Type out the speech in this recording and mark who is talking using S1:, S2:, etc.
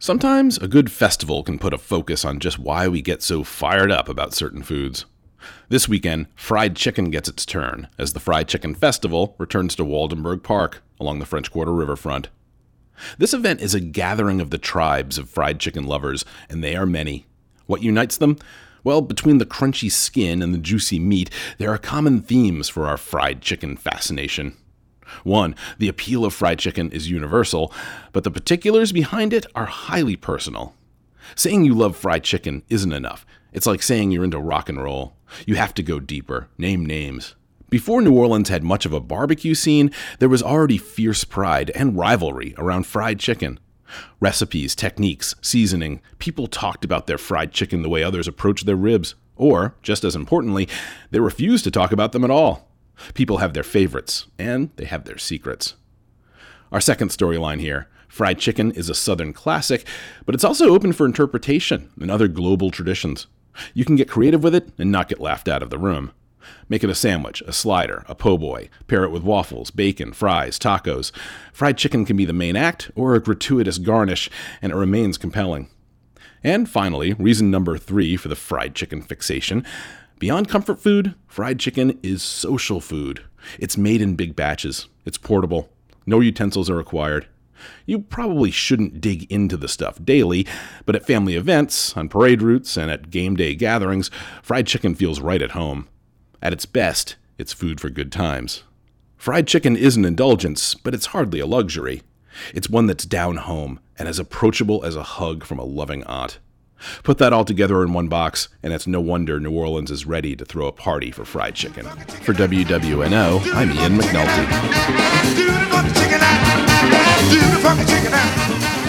S1: Sometimes a good festival can put a focus on just why we get so fired up about certain foods. This weekend, fried chicken gets its turn as the Fried Chicken Festival returns to Waldenburg Park along the French Quarter riverfront. This event is a gathering of the tribes of fried chicken lovers, and they are many. What unites them? Well, between the crunchy skin and the juicy meat, there are common themes for our fried chicken fascination. One, the appeal of fried chicken is universal, but the particulars behind it are highly personal. Saying you love fried chicken isn't enough. It's like saying you're into rock and roll. You have to go deeper, name names. Before New Orleans had much of a barbecue scene, there was already fierce pride and rivalry around fried chicken. Recipes, techniques, seasoning, people talked about their fried chicken the way others approached their ribs. Or, just as importantly, they refused to talk about them at all. People have their favorites, and they have their secrets. Our second storyline here, fried chicken is a Southern classic, but it's also open for interpretation and other global traditions. You can get creative with it and not get laughed out of the room. Make it a sandwich, a slider, a po' boy. Pair it with waffles, bacon, fries, tacos. Fried chicken can be the main act or a gratuitous garnish, and it remains compelling. And finally, reason number 3 for the fried chicken fixation. Beyond comfort food, fried chicken is social food. It's made in big batches. It's portable. No utensils are required. You probably shouldn't dig into the stuff daily, but at family events, on parade routes, and at game day gatherings, fried chicken feels right at home. At its best, it's food for good times. Fried chicken is an indulgence, but it's hardly a luxury. It's one that's down home and as approachable as a hug from a loving aunt. Put that all together in one box, and it's no wonder New Orleans is ready to throw a party for fried chicken. For WWNO, I'm Ian McNulty.